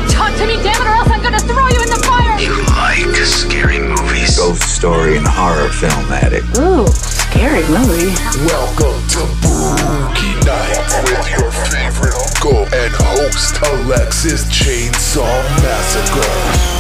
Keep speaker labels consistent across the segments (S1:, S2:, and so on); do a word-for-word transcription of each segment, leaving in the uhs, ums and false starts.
S1: Talk to me, damn it, or else I'm gonna throw you in the fire!
S2: You like scary movies?
S3: Ghost Story and Horror Film Addict.
S1: Ooh, scary movie.
S4: Welcome to Boogie Nights with your favorite uncle and host, Alexis Chainsaw Massacre.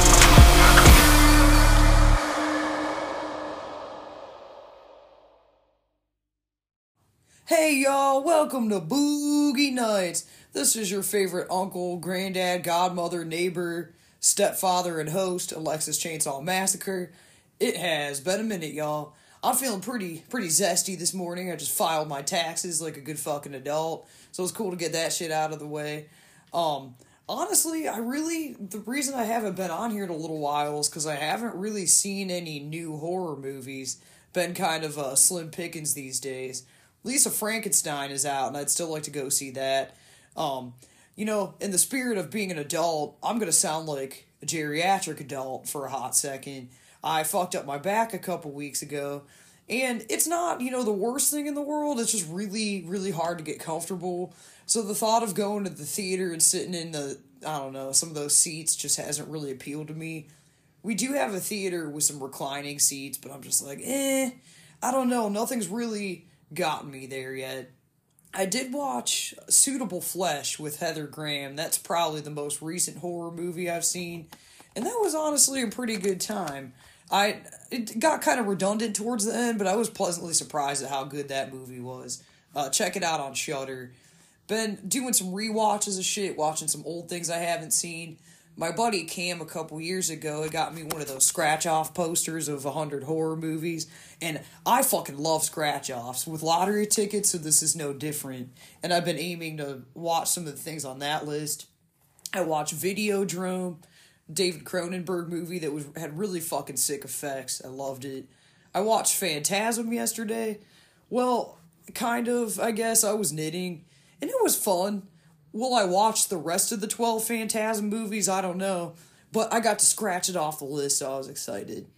S5: Hey y'all, welcome to Boogie Nights. This is your favorite uncle, granddad, godmother, neighbor, stepfather, and host, Alexis Chainsaw Massacre. It has been a minute, y'all. I'm feeling pretty pretty zesty this morning. I just filed my taxes like a good fucking adult, so it's cool to get that shit out of the way. Um, honestly, I really, the reason I haven't been on here in a little while is because I haven't really seen any new horror movies. Been kind of uh, slim pickings these days. Lisa Frankenstein is out, and I'd still like to go see that. Um, you know, in the spirit of being an adult, I'm going to sound like a geriatric adult for a hot second. I fucked up my back a couple weeks ago, and it's not, you know, the worst thing in the world. It's just really, really hard to get comfortable. So the thought of going to the theater and sitting in the, I don't know, some of those seats just hasn't really appealed to me. We do have a theater with some reclining seats, but I'm just like, eh, I don't know. Nothing's really gotten me there yet. I did watch Suitable Flesh with Heather Graham. That's probably the most recent horror movie I've seen, and that was honestly a pretty good time. I it got kind of redundant towards the end, but I was pleasantly surprised at how good that movie was. Uh, check it out on Shudder. Been doing some rewatches of shit, watching some old things I haven't seen. My buddy Cam a couple years ago, it got me one of those scratch-off posters of one hundred horror movies, and I fucking love scratch-offs with lottery tickets, so this is no different, and I've been aiming to watch some of the things on that list. I watched Videodrome, David Cronenberg movie that was had really fucking sick effects. I loved it. I watched Phantasm yesterday. Well, kind of, I guess. I was knitting, and it was fun. Will I watch the rest of the twelve Phantasm movies? I don't know. But I got to scratch it off the list, so I was excited.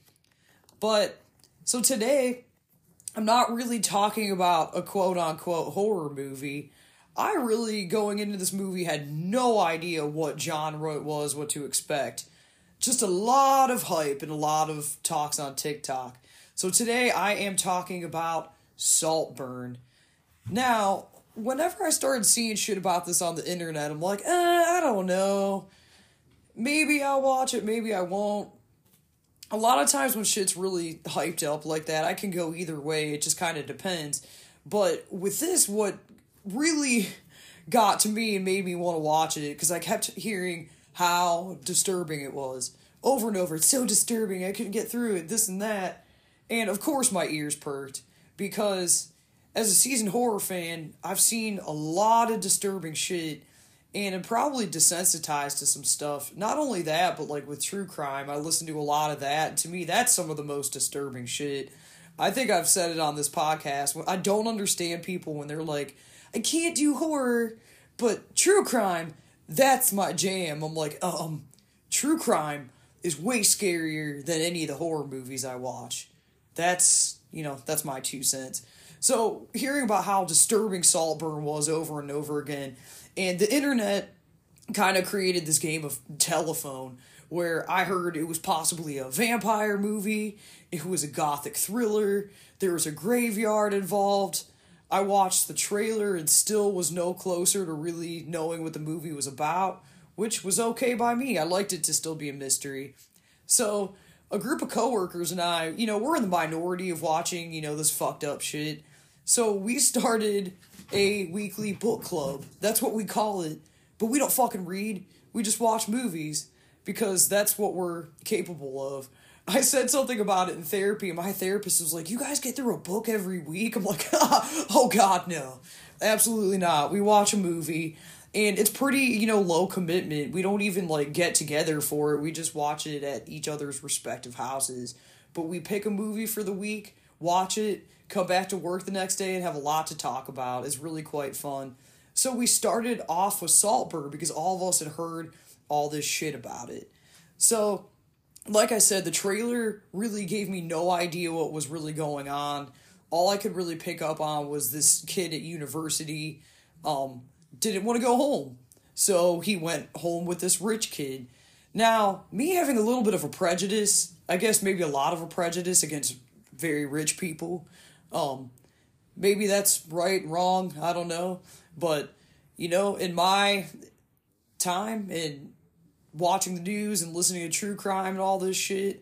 S5: But, so today, I'm not really talking about a quote-unquote horror movie. I really, going into this movie, had no idea what genre it was, what to expect. Just a lot of hype and a lot of talks on TikTok. So today, I am talking about Saltburn. Now, whenever I started seeing shit about this on the internet, I'm like, eh, I don't know. Maybe I'll watch it, maybe I won't. A lot of times when shit's really hyped up like that, I can go either way. It just kind of depends. But with this, what really got to me and made me want to watch it, because I kept hearing how disturbing it was. Over and over, it's so disturbing, I couldn't get through it, this and that. And of course my ears perked, because as a seasoned horror fan, I've seen a lot of disturbing shit, and I'm probably desensitized to some stuff. Not only that, but like with true crime, I listen to a lot of that, and to me, that's some of the most disturbing shit. I think I've said it on this podcast. I don't understand people when they're like, I can't do horror, but true crime, that's my jam. I'm like, um, true crime is way scarier than any of the horror movies I watch. That's, you know, that's my two cents. So, hearing about how disturbing Saltburn was over and over again, and the internet kind of created this game of telephone, where I heard it was possibly a vampire movie, it was a gothic thriller, there was a graveyard involved. I watched the trailer and still was no closer to really knowing what the movie was about, which was okay by me. I liked it to still be a mystery. So, a group of coworkers and I, you know, we're in the minority of watching, you know, this fucked up shit. So we started a weekly book club. That's what we call it. But we don't fucking read. We just watch movies, because that's what we're capable of. I said something about it in therapy, and my therapist was like, you guys get through a book every week? I'm like, oh god, no. Absolutely not. We watch a movie, and it's pretty, you know, low commitment. We don't even, like, get together for it. We just watch it at each other's respective houses. But we pick a movie for the week, watch it, come back to work the next day, and have a lot to talk about. It's really quite fun. So we started off with Saltburn because all of us had heard all this shit about it. So, like I said, the trailer really gave me no idea what was really going on. All I could really pick up on was this kid at university um, didn't want to go home. So he went home with this rich kid. Now, me having a little bit of a prejudice, I guess maybe a lot of a prejudice against very rich people. Um, maybe that's right, wrong, I don't know. But, you know, in my time in watching the news and listening to true crime and all this shit,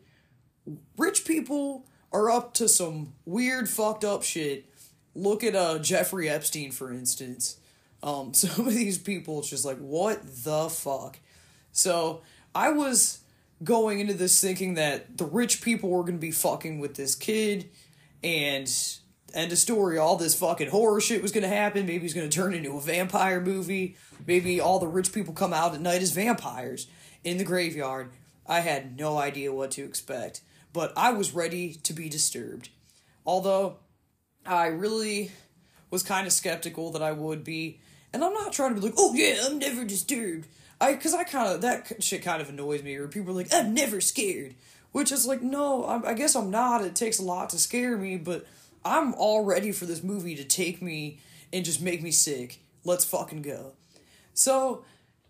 S5: rich people are up to some weird, fucked up shit. Look at uh, Jeffrey Epstein, for instance. Um, some of these people, it's just like, what the fuck? So, I was going into this thinking that the rich people were going to be fucking with this kid, and end of story, all this fucking horror shit was going to happen. Maybe he's going to turn into a vampire movie. Maybe all the rich people come out at night as vampires in the graveyard. I had no idea what to expect, but I was ready to be disturbed. Although, I really was kind of skeptical that I would be, and I'm not trying to be like, oh yeah, I'm never disturbed. I, cause I kind of, that shit kind of annoys me, where people are like, I'm never scared. Which is like, no, I, I guess I'm not. It takes a lot to scare me, but I'm all ready for this movie to take me and just make me sick. Let's fucking go. So,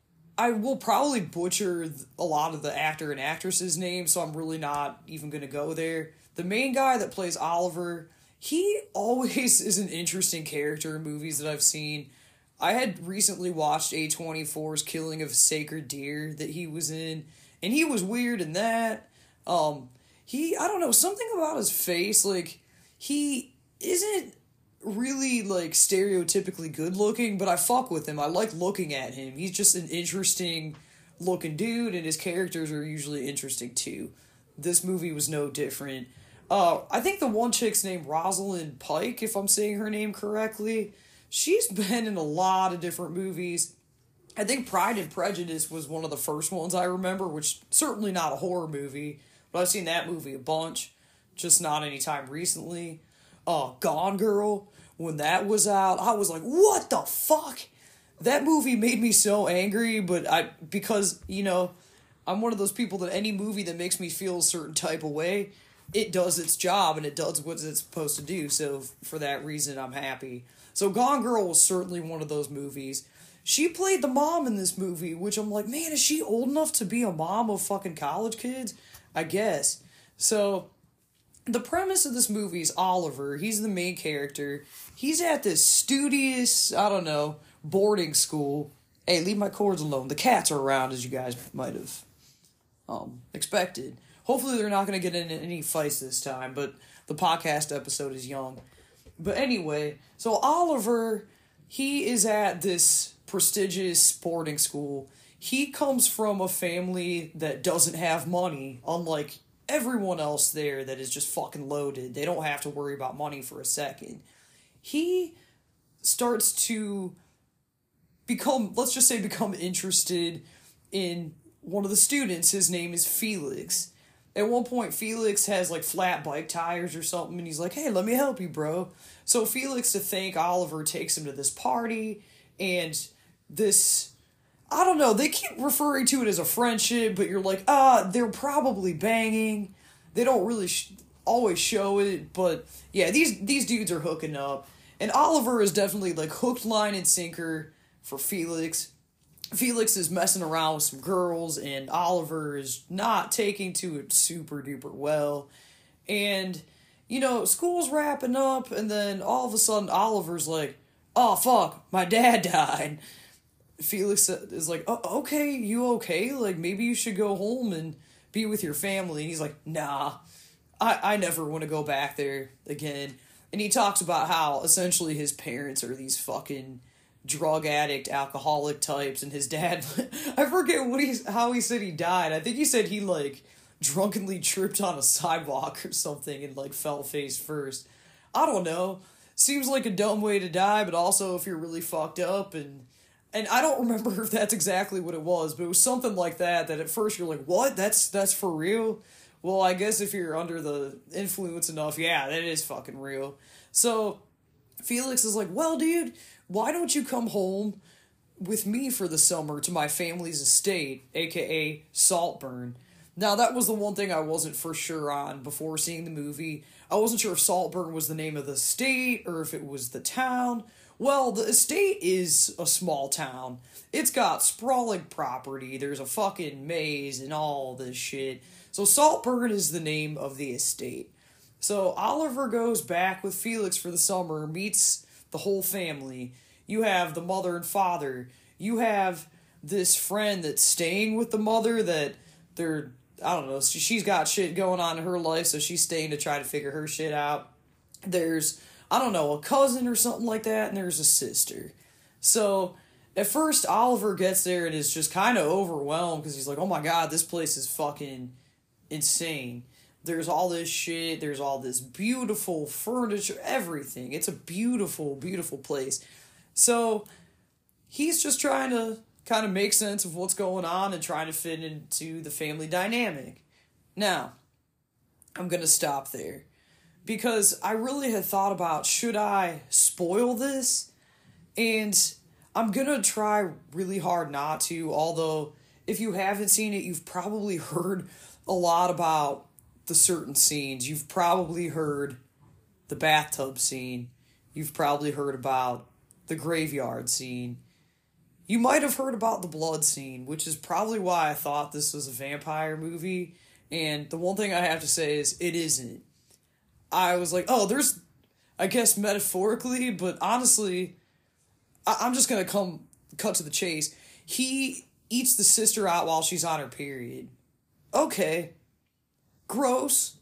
S5: I will probably butcher a lot of the actor and actress's names, so I'm really not even gonna go there. The main guy that plays Oliver, he always is an interesting character in movies that I've seen. I had recently watched A twenty-four's Killing of a Sacred Deer that he was in, and he was weird in that. Um, he, I don't know, something about his face, like, he isn't really, like, stereotypically good looking, but I fuck with him. I like looking at him. He's just an interesting looking dude, and his characters are usually interesting too. This movie was no different. Uh, I think the one chick's named Rosalind Pike, if I'm saying her name correctly. She's been in a lot of different movies. I think Pride and Prejudice was one of the first ones I remember, which certainly not a horror movie, but I've seen that movie a bunch, just not any time recently. Uh, Gone Girl, when that was out, I was like, what the fuck? That movie made me so angry, but I, because, you know, I'm one of those people that any movie that makes me feel a certain type of way, it does its job and it does what it's supposed to do, so for that reason, I'm happy. So Gone Girl was certainly one of those movies. She played the mom in this movie, which I'm like, man, is she old enough to be a mom of fucking college kids? I guess. So, the premise of this movie is Oliver. He's the main character. He's at this studious, I don't know, boarding school. Hey, leave my cords alone. The cats are around, as you guys might have um, expected. Hopefully they're not going to get in any fights this time, but the podcast episode is young. But anyway, so Oliver, he is at this prestigious boarding school. He comes from a family that doesn't have money, unlike everyone else there that is just fucking loaded. They don't have to worry about money for a second. He starts to become, let's just say become interested in one of the students. His name is Felix. At one point, Felix has, like, flat bike tires or something, and he's like, hey, let me help you, bro. So Felix, to thank Oliver, takes him to this party, and this, I don't know, they keep referring to it as a friendship, but you're like, ah, they're probably banging. They don't really sh- always show it, but, yeah, these, these dudes are hooking up. And Oliver is definitely, like, hook, line, and sinker for Felix. Felix is messing around with some girls, and Oliver is not taking to it super duper well. And, you know, school's wrapping up, and then all of a sudden Oliver's like, oh fuck, my dad died. Felix is like, oh, okay, you okay? Like, maybe you should go home and be with your family. And he's like, nah, I, I never want to go back there again. And he talks about how essentially his parents are these fucking drug addict, alcoholic types, and his dad, I forget what he, how he said he died. I think he said he, like, drunkenly tripped on a sidewalk or something and, like, fell face first. I don't know. Seems like a dumb way to die, but also if you're really fucked up, and, and I don't remember if that's exactly what it was, but it was something like that, that at first you're like, what? That's, that's for real? Well, I guess if you're under the influence enough, yeah, that is fucking real. So, Felix is like, well, dude, why don't you come home with me for the summer to my family's estate, aka Saltburn? Now, that was the one thing I wasn't for sure on before seeing the movie. I wasn't sure if Saltburn was the name of the state, or if it was the town, Well, the estate is a small town. It's got sprawling property. There's a fucking maze and all this shit. So Saltburn is the name of the estate. So Oliver goes back with Felix for the summer, meets the whole family. You have the mother and father. You have this friend that's staying with the mother that they're, I don't know, she's got shit going on in her life, so she's staying to try to figure her shit out. There's, I don't know, a cousin or something like that, and there's a sister. So at first, Oliver gets there and is just kind of overwhelmed because he's like, oh my god, this place is fucking insane. There's all this shit, there's all this beautiful furniture, everything. It's a beautiful, beautiful place. So he's just trying to kind of make sense of what's going on and trying to fit into the family dynamic. Now, I'm going to stop there because I really had thought about, should I spoil this? And I'm going to try really hard not to, although if you haven't seen it, you've probably heard a lot about the certain scenes. You've probably heard the bathtub scene. You've probably heard about the graveyard scene. You might have heard about the blood scene, which is probably why I thought this was a vampire movie. And the one thing I have to say is it isn't. I was like, oh, there's, I guess metaphorically, but honestly, I- I'm just going to come cut to the chase. He eats the sister out while she's on her period. Okay. Gross.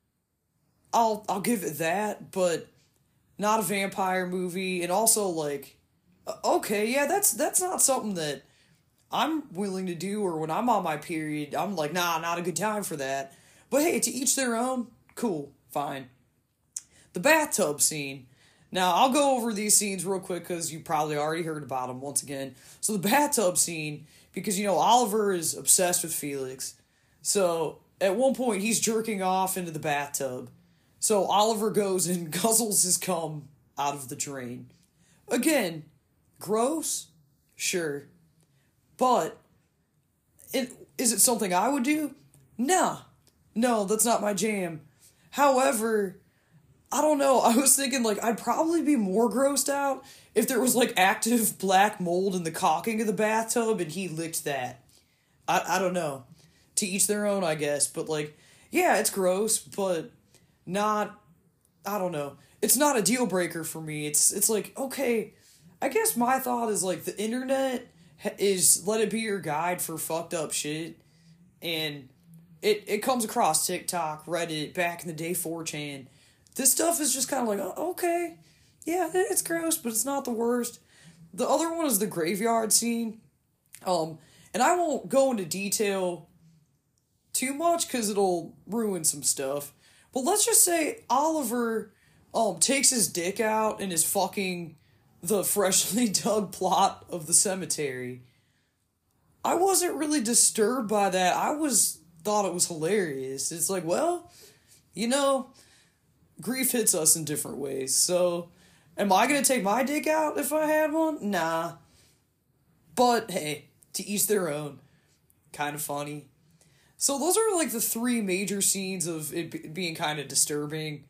S5: I'll I'll give it that, but not a vampire movie, and also like, okay, yeah, that's that's not something that I'm willing to do, or when I'm on my period, I'm like, nah, not a good time for that. But hey, to each their own, cool, fine. The bathtub scene. Now, I'll go over these scenes real quick because you probably already heard about them once again. So the bathtub scene, because, you know, Oliver is obsessed with Felix. So at one point, he's jerking off into the bathtub. So Oliver goes and guzzles his cum out of the drain. Again, gross? Sure. But, it, is it something I would do? Nah. No, that's not my jam. However, I don't know, I was thinking, like, I'd probably be more grossed out if there was, like, active black mold in the caulking of the bathtub and he licked that. I, I don't know. To each their own, I guess. But, like, yeah, it's gross, but not, I don't know. It's not a deal breaker for me. It's, it's like, okay, I guess my thought is, like, the internet is, let it be your guide for fucked up shit. And it, it comes across TikTok, Reddit, back in the day, four chan. This stuff is just kind of like, oh, okay, yeah, it's gross, but it's not the worst. The other one is the graveyard scene. Um, and I won't go into detail too much because it'll ruin some stuff. But let's just say Oliver um takes his dick out and is fucking the freshly dug plot of the cemetery. I wasn't really disturbed by that. I was thought it was hilarious. It's like, well, you know, grief hits us in different ways. So, am I gonna take my dick out if I had one? Nah. But hey, to each their own. Kind of funny. So those are like the three major scenes of it be- being kind of disturbing.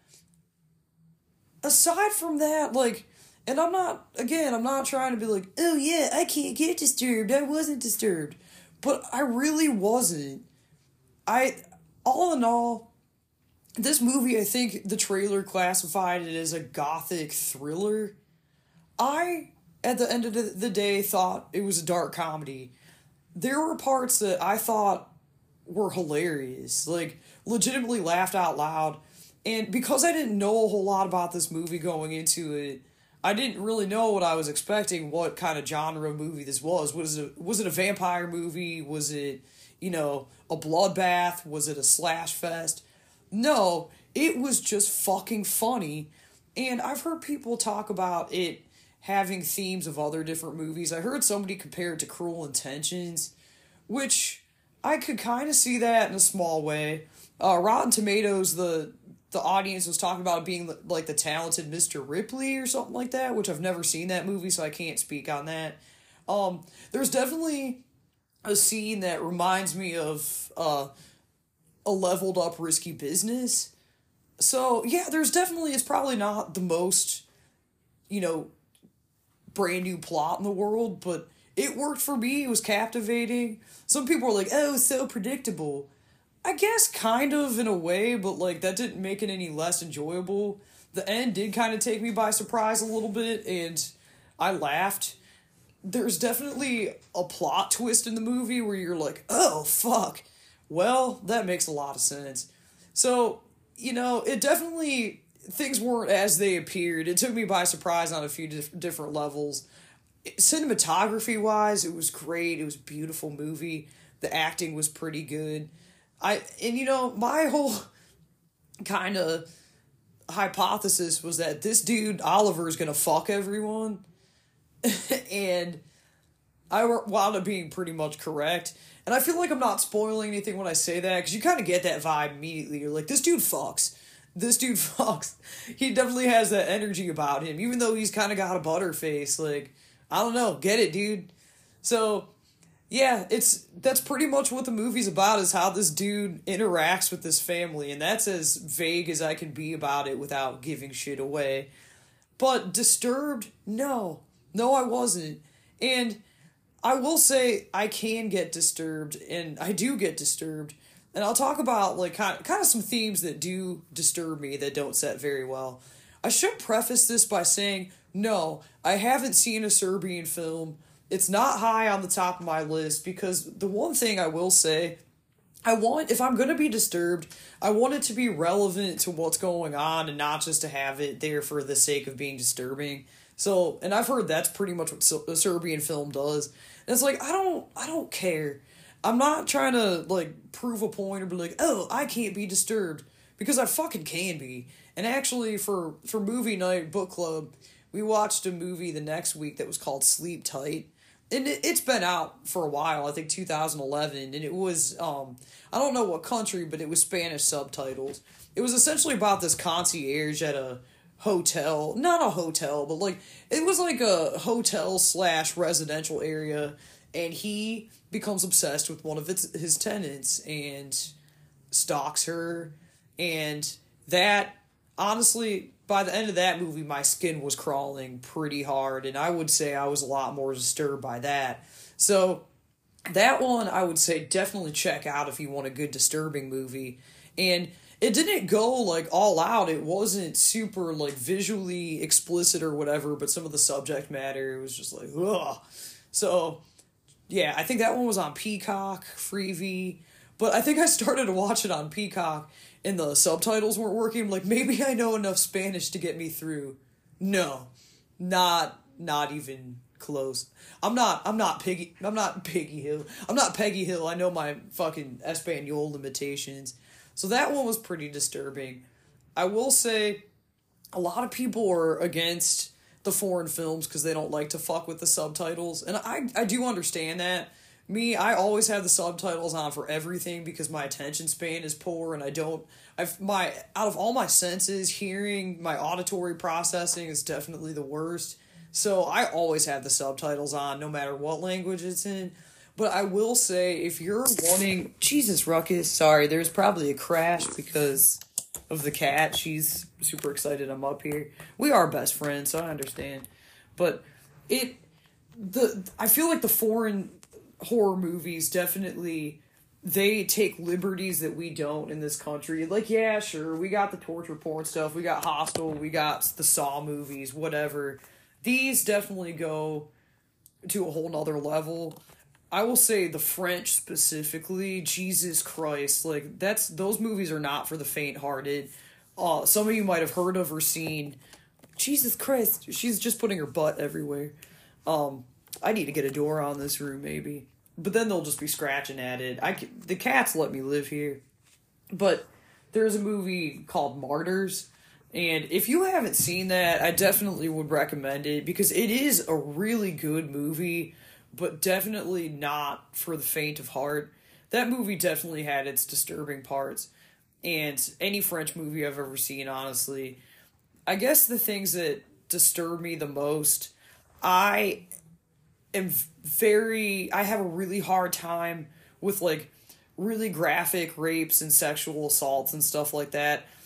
S5: Aside from that, like, and I'm not, again, I'm not trying to be like, oh yeah, I can't get disturbed, I wasn't disturbed. But I really wasn't. I, all in all, this movie, I think the trailer classified it as a gothic thriller. I, at the end of the day, thought it was a dark comedy. There were parts that I thought were hilarious, like, legitimately laughed out loud. And because I didn't know a whole lot about this movie going into it, I didn't really know what I was expecting, what kind of genre movie this was. Was it, was it a vampire movie? Was it, you know, a bloodbath? Was it a slash fest? No, it was just fucking funny. And I've heard people talk about it having themes of other different movies. I heard somebody compare it to Cruel Intentions, which I could kind of see that in a small way. Uh, Rotten Tomatoes, the the audience was talking about it being like the talented Mister Ripley or something like that, which I've never seen that movie, so I can't speak on that. Um, there's definitely a scene that reminds me of uh, a leveled up Risky Business. So, yeah, there's definitely, it's probably not the most, you know, brand new plot in the world, but it worked for me. It was captivating. Some people were like, oh, it's so predictable. I guess kind of in a way, but like that didn't make it any less enjoyable. The end did kind of take me by surprise a little bit, and I laughed. There's definitely a plot twist in the movie where you're like, oh, fuck. Well, that makes a lot of sense. So, you know, it definitely, things weren't as they appeared. It took me by surprise on a few dif- different levels. Cinematography-wise, it was great. It was a beautiful movie. The acting was pretty good. I and you know, my whole kind of hypothesis was that this dude Oliver is gonna fuck everyone, and I wound up being pretty much correct. And I feel like I'm not spoiling anything when I say that, because you kind of get that vibe immediately. You're like, this dude fucks. This dude fucks. He definitely has that energy about him, even though he's kind of got a butterface. Like, I don't know, get it, dude. So. Yeah, it's that's pretty much what the movie's about, is how this dude interacts with this family, and that's as vague as I can be about it without giving shit away. But Disturbed, no. No, I wasn't. And I will say I can get disturbed, and I do get disturbed. And I'll talk about like kind of, kind of some themes that do disturb me that don't set very well. I should preface this by saying, no, I haven't seen a Serbian film. It's not high on the top of my list, because the one thing I will say, I want, if I'm going to be disturbed, I want it to be relevant to what's going on and not just to have it there for the sake of being disturbing. So, and I've heard that's pretty much what a Serbian film does. And it's like, I don't, I don't care. I'm not trying to, like, prove a point or be like, oh, I can't be disturbed, because I fucking can be. And actually, for, for movie night, book club, we watched a movie the next week that was called Sleep Tight. And it, it's been out for a while, I think two thousand eleven, and it was, um, I don't know what country, but it was Spanish subtitles. It was essentially about this concierge at a hotel, not a hotel, but like, it was like a hotel slash residential area, and he becomes obsessed with one of its, his tenants, and stalks her, and that, honestly, by the end of that movie, my skin was crawling pretty hard, and I would say I was a lot more disturbed by that. So, that one, I would say definitely check out if you want a good disturbing movie. And it didn't go, like, all out. It wasn't super, like, visually explicit or whatever, but some of the subject matter was just like, ugh. So, yeah, I think that one was on Peacock, Freevee, but I think I started to watch it on Peacock, and the subtitles weren't working. I'm like, maybe I know enough Spanish to get me through. No, not, not even close. I'm not, I'm not Piggy, I'm not Peggy Hill. I'm not Peggy Hill. I know my fucking Espanol limitations. So that one was pretty disturbing. I will say, a lot of people are against the foreign films because they don't like to fuck with the subtitles. And I, I do understand that. Me, I always have the subtitles on for everything because my attention span is poor, and I don't, I've, my, out of all my senses, hearing, my auditory processing is definitely the worst. So I always have the subtitles on, no matter what language it's in. But I will say, if you're wanting, Jesus, Ruckus, sorry, there's probably a crash because of the cat. She's super excited I'm up here. We are best friends, so I understand. But it, the, I feel like the foreign horror movies definitely, they take liberties that we don't in this country. Like, yeah, sure, we got the torture porn stuff, we got Hostel, we got the Saw movies, whatever. These definitely go to a whole nother level. I will say the French specifically, Jesus Christ, like, that's, those movies are not for the faint-hearted. Uh, some of you might have heard of or seen, Jesus Christ, she's just putting her butt everywhere. Um, I need to get a door on this room, maybe. But then they'll just be scratching at it. I can, the cats let me live here. But there's a movie called Martyrs. And if you haven't seen that, I definitely would recommend it. Because it is a really good movie. But definitely not for the faint of heart. That movie definitely had its disturbing parts. And any French movie I've ever seen, honestly. I guess the things that disturb me the most, I am very, I have a really hard time with, like, really graphic rapes and sexual assaults and stuff like that.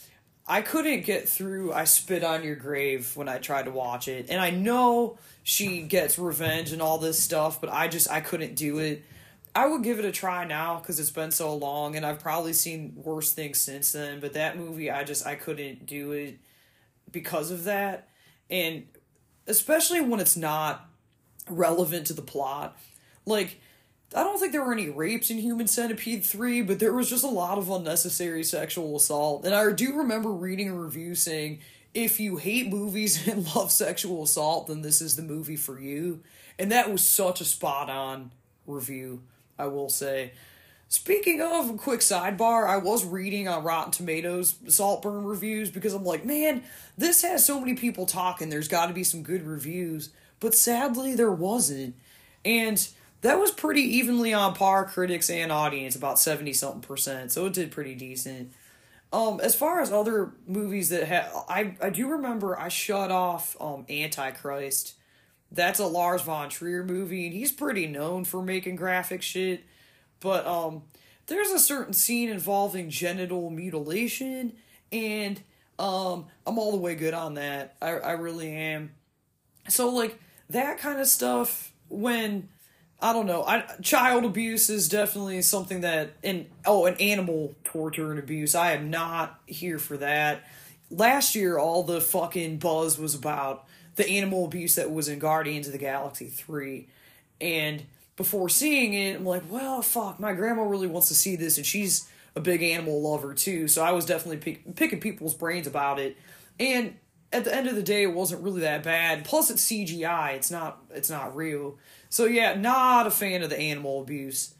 S5: I couldn't get through I Spit on Your Grave when I tried to watch it. And I know she gets revenge and all this stuff, but I just, I couldn't do it. I would give it a try now because it's been so long, and I've probably seen worse things since then. But that movie, I just, I couldn't do it because of that. And especially when it's not relevant to the plot. Like, I don't think there were any rapes in Human Centipede three, but there was just a lot of unnecessary sexual assault. And I do remember reading a review saying, if you hate movies and love sexual assault, then this is the movie for you. And that was such a spot-on review, I will say. Speaking of, a quick sidebar, I was reading on Rotten Tomatoes Saltburn reviews because I'm like, man, this has so many people talking, there's got to be some good reviews. But sadly, there wasn't. And that was pretty evenly on par, critics and audience, about seventy-something percent, so it did pretty decent. Um, as far as other movies that have, I, I do remember I shut off um, Antichrist. That's a Lars von Trier movie, and he's pretty known for making graphic shit. But um, there's a certain scene involving genital mutilation, and um, I'm all the way good on that. I, I really am. So, like, that kind of stuff, when... I don't know. I, child abuse is definitely something that, and oh, an animal torture and abuse. I am not here for that. Last year, all the fucking buzz was about the animal abuse that was in Guardians of the Galaxy three. And before seeing it, I'm like, well, fuck, my grandma really wants to see this, and she's a big animal lover too. So I was definitely pick, picking people's brains about it. And at the end of the day, it wasn't really that bad. Plus, it's C G I. It's not. It's not real. So yeah, not a fan of the animal abuse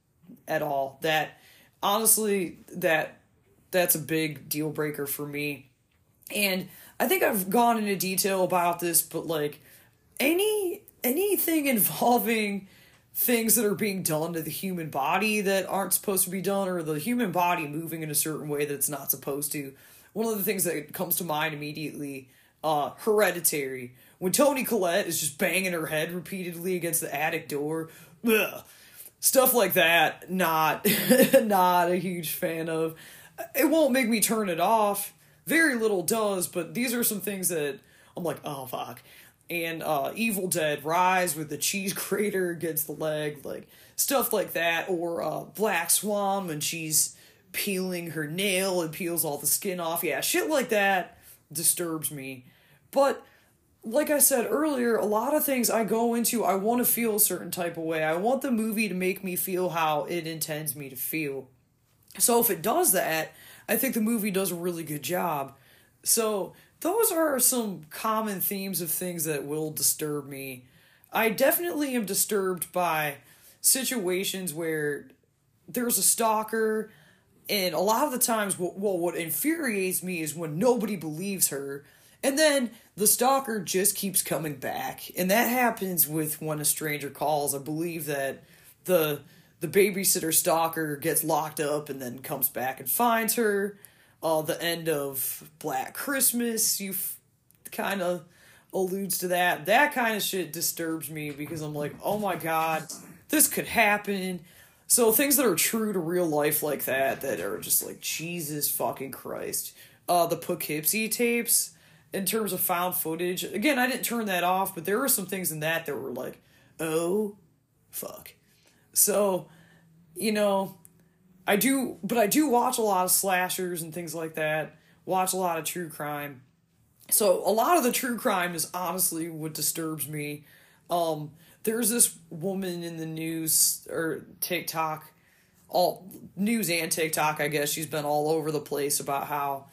S5: at all. That honestly, that that's a big deal breaker for me. And I think I've gone into detail about this, but like any anything involving things that are being done to the human body that aren't supposed to be done, or the human body moving in a certain way that it's not supposed to. One of the things that comes to mind immediately, uh, Hereditary. When Toni Collette is just banging her head repeatedly against the attic door. Ugh. Stuff like that, not, not a huge fan of. It won't make me turn it off. Very little does, but these are some things that I'm like, oh, fuck. And uh, Evil Dead Rise with the cheese grater against the leg. Like, stuff like that. Or uh, Black Swan when she's peeling her nail and peels all the skin off. Yeah, shit like that disturbs me. But like I said earlier, a lot of things I go into, I want to feel a certain type of way. I want the movie to make me feel how it intends me to feel. So if it does that, I think the movie does a really good job. So those are some common themes of things that will disturb me. I definitely am disturbed by situations where there's a stalker. And a lot of the times, well, what infuriates me is when nobody believes her, and then the stalker just keeps coming back. And that happens with When a Stranger Calls. I believe that the the babysitter stalker gets locked up and then comes back and finds her. Uh, the end of Black Christmas, you f- kind of alludes to that. That kind of shit disturbs me because I'm like, oh my god, this could happen. So things that are true to real life like that, that are just like, Jesus fucking Christ. Uh, the Poughkeepsie tapes, in terms of found footage, again, I didn't turn that off, but there were some things in that that were like, oh, fuck. So, you know, I do, but I do watch a lot of slashers and things like that, watch a lot of true crime. So a lot of the true crime is honestly what disturbs me. Um, there's this woman in the news, or TikTok, all news and TikTok, I guess, she's been all over the place about how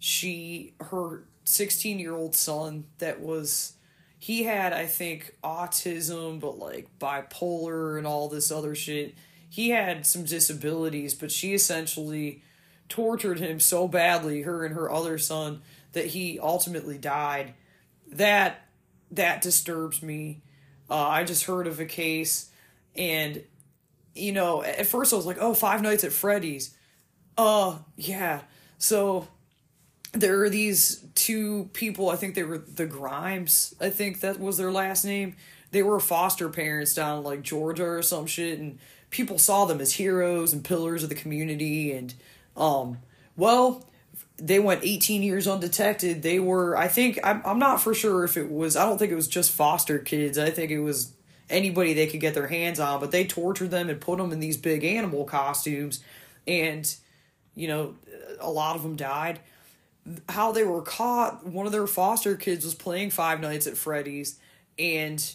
S5: she, her sixteen-year-old son that was, he had, I think, autism, but, like, bipolar and all this other shit. He had some disabilities, but she essentially tortured him so badly, her and her other son, that he ultimately died. That, that disturbs me. Uh, I just heard of a case, and, you know, at first I was like, oh, Five Nights at Freddy's. Uh, yeah. So there are these two people, I think they were the Grimes, I think that was their last name. They were foster parents down in, like, Georgia or some shit, and people saw them as heroes and pillars of the community, and, um, well, they went eighteen years undetected. They were, I think, I'm, I'm not for sure if it was, I don't think it was just foster kids. I think it was anybody they could get their hands on, but they tortured them and put them in these big animal costumes, and, you know, a lot of them died. How they were caught, one of their foster kids was playing Five Nights at Freddy's, and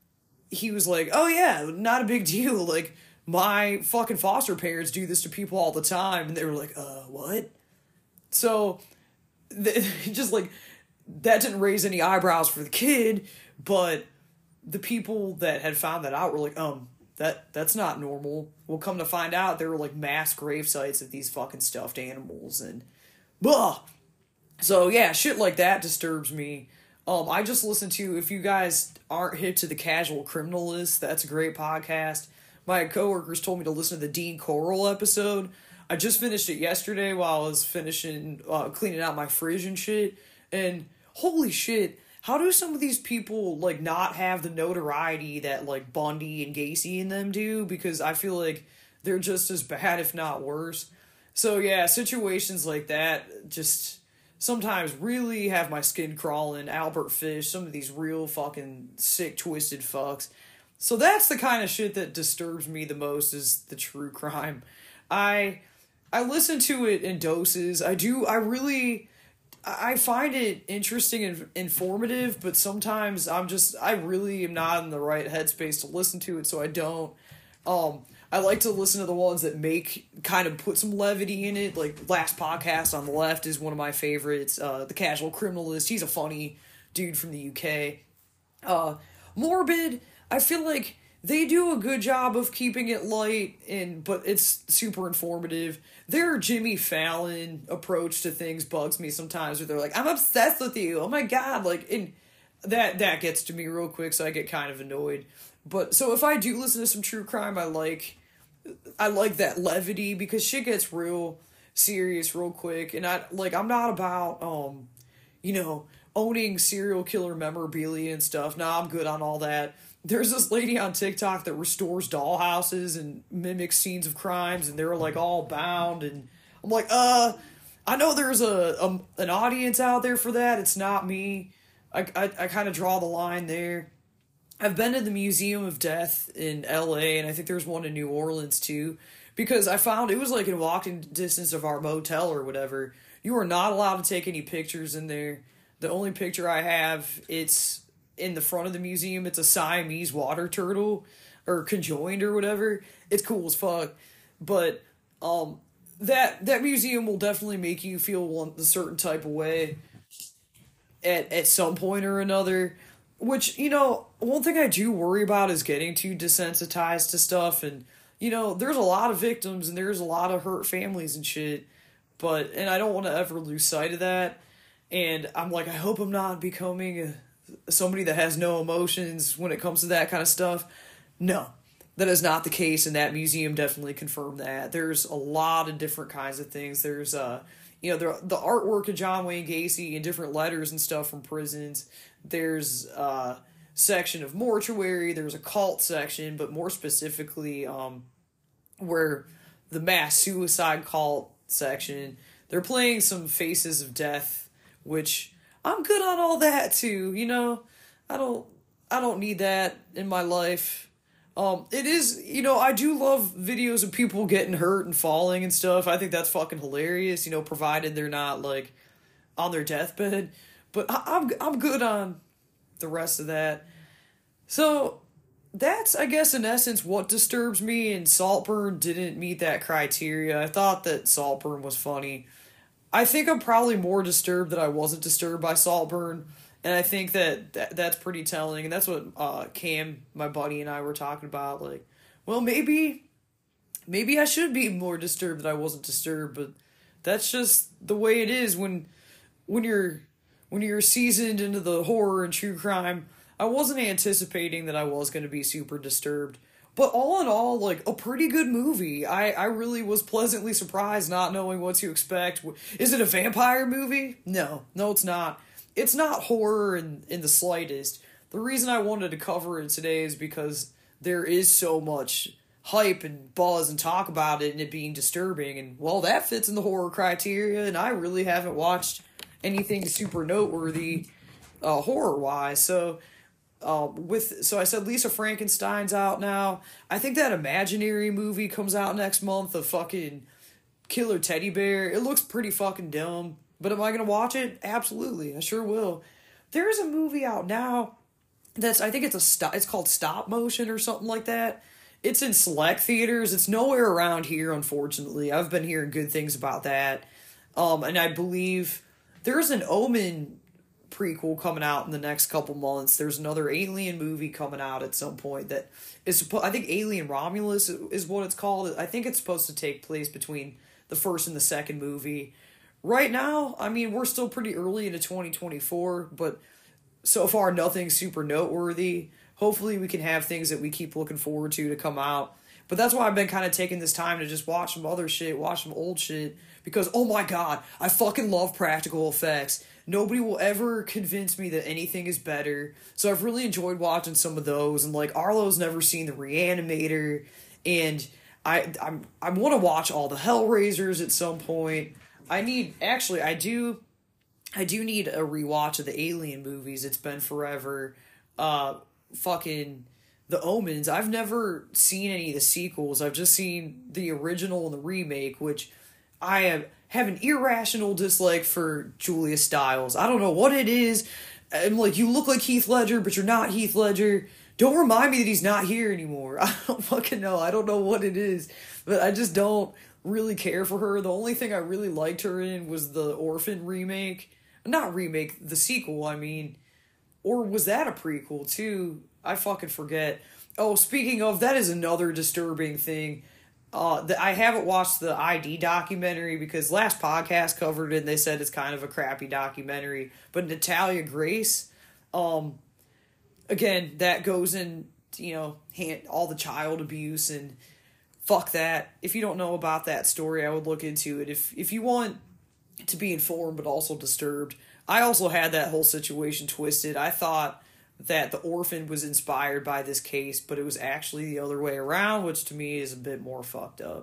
S5: he was like, oh yeah, not a big deal, like, my fucking foster parents do this to people all the time, and they were like, uh, what? So, th- just like, that didn't raise any eyebrows for the kid, but the people that had found that out were like, um, that that's not normal. Well, come to find out, there were, like, mass grave sites of these fucking stuffed animals, and, blah! So, yeah, shit like that disturbs me. Um, I just listened to, if you guys aren't hip to the Casual Criminalist, that's a great podcast. My coworkers told me to listen to the Dean Coral episode. I just finished it yesterday while I was finishing, uh, cleaning out my fridge and shit, and holy shit, how do some of these people, like, not have the notoriety that, like, Bundy and Gacy and them do? Because I feel like they're just as bad, if not worse. So, yeah, situations like that just sometimes really have my skin crawling. Albert Fish, some of these real fucking sick, twisted fucks. So that's the kind of shit that disturbs me the most, is the true crime. I I listen to it in doses. I do, I really, I find it interesting and informative, but sometimes I'm just, I really am not in the right headspace to listen to it, so I don't. Um, I like to listen to the ones that make, kind of put some levity in it, like Last Podcast on the Left is one of my favorites. Uh, The Casual Criminalist, he's a funny dude from the U K. Uh, Morbid, I feel like they do a good job of keeping it light, and but it's super informative. Their Jimmy Fallon approach to things bugs me sometimes, where they're like, I'm obsessed with you, oh my god, like, and that, that gets to me real quick, so I get kind of annoyed. But, so if I do listen to some true crime, I like, I like that levity, because shit gets real serious real quick, and I, like, I'm not about, um, you know, owning serial killer memorabilia and stuff. Nah, I'm good on all that. There's this lady on TikTok that restores dollhouses and mimics scenes of crimes, and they're, like, all bound, and I'm like, uh, I know there's a, a an audience out there for that. It's not me. I, I, I kind of draw the line there. I've been to the Museum of Death in L A, and I think there's one in New Orleans, too, because I found it was, like, in walking distance of our motel or whatever. You are not allowed to take any pictures in there. The only picture I have, it's in the front of the museum. It's a Siamese water turtle, or conjoined or whatever. It's cool as fuck. But um, that that museum will definitely make you feel one a certain type of way at at some point or another. Which, you know, one thing I do worry about is getting too desensitized to stuff. And, you know, there's a lot of victims and there's a lot of hurt families and shit. But, and I don't want to ever lose sight of that. And I'm like, I hope I'm not becoming a, somebody that has no emotions when it comes to that kind of stuff. No, that is not the case, and that museum definitely confirmed that. There's a lot of different kinds of things. There's, uh, you know, the, the artwork of John Wayne Gacy and different letters and stuff from prisons. There's a section of mortuary. There's a cult section, but more specifically, um, where the mass suicide cult section, they're playing some Faces of Death, which I'm good on all that too, you know. I don't I don't need that in my life. Um, it is, you know, I do love videos of people getting hurt and falling and stuff. I think that's fucking hilarious, you know, provided they're not, like, on their deathbed. But I, I'm I'm good on the rest of that. So, that's, I guess, in essence, what disturbs me, and Saltburn didn't meet that criteria. I thought that Saltburn was funny. I think I'm probably more disturbed that I wasn't disturbed by Saltburn, and I think that, that that's pretty telling, and that's what uh, Cam, my buddy, and I were talking about, like, well, maybe, maybe I should be more disturbed that I wasn't disturbed, but that's just the way it is when, when you're, when you're seasoned into the horror and true crime. I wasn't anticipating that I was going to be super disturbed. But all in all, like, a pretty good movie. I, I really was pleasantly surprised not knowing what to expect. Is it a vampire movie? No. No, it's not. It's not horror in, in the slightest. The reason I wanted to cover it today is because there is so much hype and buzz and talk about it and it being disturbing. And, well, that fits in the horror criteria, and I really haven't watched anything super noteworthy uh, horror-wise. So, uh, with so I said Lisa Frankenstein's out now. I think that Imaginary movie comes out next month, the fucking killer teddy bear. It looks pretty fucking dumb, but am I going to watch it? Absolutely, I sure will. There's a movie out now that's, I think it's a stop, it's called Stop Motion or something like that. It's in select theaters. It's nowhere around here, unfortunately. I've been hearing good things about that. Um, and I believe there's an Omen prequel coming out in the next couple months. There's another Alien movie coming out at some point that is, I think Alien Romulus is what it's called. I think it's supposed to take place between the first and the second movie. Right now, I mean, we're still pretty early into twenty twenty-four, but so far nothing super noteworthy. Hopefully we can have things that we keep looking forward to to come out. But that's why I've been kind of taking this time to just watch some other shit, watch some old shit. Because, oh my god, I fucking love practical effects. Nobody will ever convince me that anything is better. So I've really enjoyed watching some of those. And, like, Arlo's never seen The Reanimator. And I I'm, I want to watch all the Hellraisers at some point. I need, actually, I do, I do need a rewatch of the Alien movies. It's been forever. Uh... fucking The Omens. I've never seen any of the sequels. I've just seen the original and the remake, which I have, have an irrational dislike for Julia Stiles. I don't know what it is. I'm like, you look like Heath Ledger, but you're not Heath Ledger. Don't remind me that he's not here anymore. I don't fucking know. I don't know what it is, but I just don't really care for her. The only thing I really liked her in was the Orphan remake. Not remake, the sequel, I mean. Or was that a prequel, too? I fucking forget. Oh, speaking of, that is another disturbing thing. Uh, the, I haven't watched the I D documentary because last podcast covered it and they said it's kind of a crappy documentary. But Natalia Grace, um, again, that goes in, you know, hand, all the child abuse and fuck that. If you don't know about that story, I would look into it. If, if you want to be informed but also disturbed, I also had that whole situation twisted. I thought that The Orphan was inspired by this case, but it was actually the other way around, which to me is a bit more fucked up.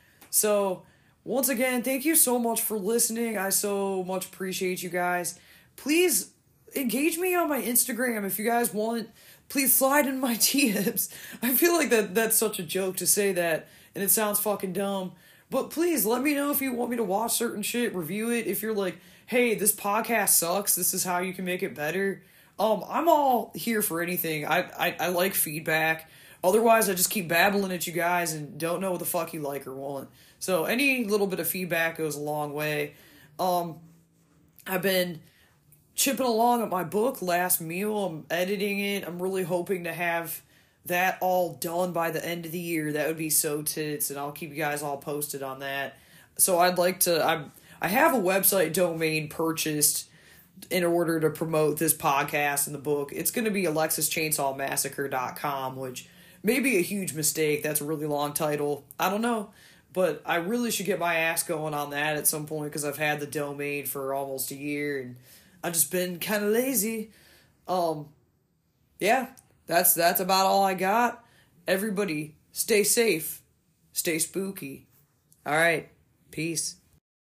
S5: So, once again, thank you so much for listening. I so much appreciate you guys. Please engage me on my Instagram if you guys want. Please slide in my D Ms. I feel like that that's such a joke to say that, and it sounds fucking dumb. But please, let me know if you want me to watch certain shit, review it. If you're like, hey, this podcast sucks, this is how you can make it better. Um, I'm all here for anything. I, I, I like feedback. Otherwise, I just keep babbling at you guys and don't know what the fuck you like or want. So any little bit of feedback goes a long way. Um, I've been chipping along at my book, Last Meal. I'm editing it. I'm really hoping to have that all done by the end of the year. That would be so tits, and I'll keep you guys all posted on that. So I'd like to... I I have a website domain purchased in order to promote this podcast and the book. It's going to be alexis chainsaw massacre dot com, which may be a huge mistake. That's a really long title. I don't know. But I really should get my ass going on that at some point because I've had the domain for almost a year and I've just been kind of lazy. Um, yeah, that's that's about all I got. Everybody, stay safe. Stay spooky. All right. Peace.